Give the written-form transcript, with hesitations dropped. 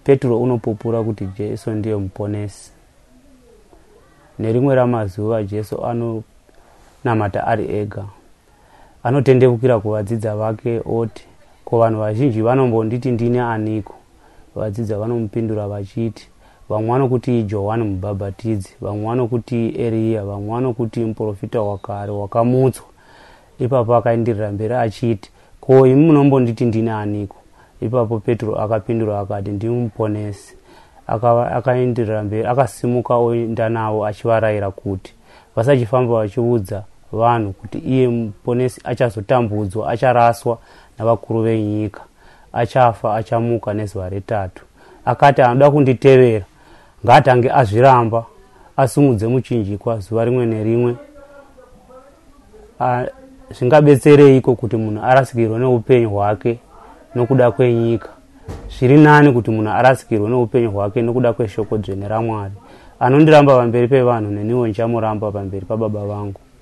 Petro unopupura kuti Jesu ndiye muponesi. Nerimwe ramazuva Jesu anonamata ari ega. Anotendevukira kuvadzidza vake oti, ko vanhu vazhinji vanombonditi ndini aniko? Vadzidza vanomupindura vachiti, vamwe vanokuti Johani Mubhabhatidzi, vamwe vanokuti Eliya, vamwe vanokuti muprofita wakare wakamutswa. Ipapo akaenderera mberi achiti, ko imi munombonditi ndini aniko? Ipapo Petro akapindura akati, ndimi muponesi. Akaenderera mberi akasimuka oenda navo achivarayira kuti vasachifamba vachiudza vanhu kuti iye muponesi achazotambudzwa, acharaswa navakuru venyika, achafa, achamuka nezuva retatu. Akati anoda kunditevera ngaatange azviramba, asumudze muchinjikwa zuva rimwe nerimwe. Zvingabetsereiko kuti munhu arasikirwe neupenyu hwake nokuda kwenyika? Zviri nani kuti munhu arasikirwe neupenyu hwake nokuda kweshoko dzvene raMwari. Anondiramba pamberi pevanhu neniwo ndichamuramba pamberi paBaba vangu.